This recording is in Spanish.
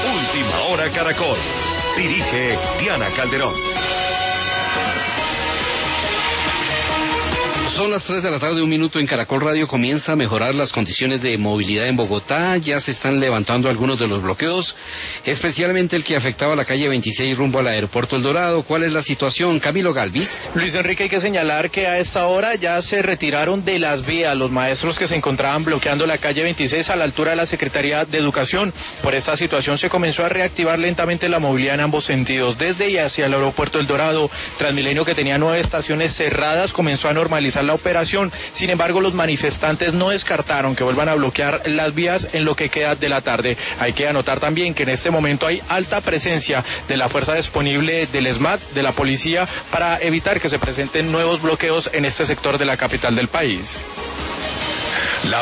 Última Hora Caracol. Dirige Diana Calderón. Son las 3 de la tarde, 1 minuto en Caracol Radio. Comienza a mejorar las condiciones de movilidad en Bogotá. Ya se están levantando algunos de los bloqueos, especialmente el que afectaba a la calle 26 rumbo al aeropuerto El Dorado. ¿Cuál es la situación? Camilo Galvis. Luis Enrique, hay que señalar que a esta hora ya se retiraron de las vías los maestros que se encontraban bloqueando la calle 26 a la altura de la Secretaría de Educación. Por esta situación se comenzó a reactivar lentamente la movilidad en ambos sentidos. Desde y hacia el aeropuerto El Dorado, Transmilenio, que tenía 9 estaciones cerradas, comenzó a normalizar la operación. Sin embargo, los manifestantes no descartaron que vuelvan a bloquear las vías en lo que queda de la tarde. Hay que anotar también que en este momento hay alta presencia de la fuerza disponible del SMAT, de la policía, para evitar que se presenten nuevos bloqueos en este sector de la capital del país.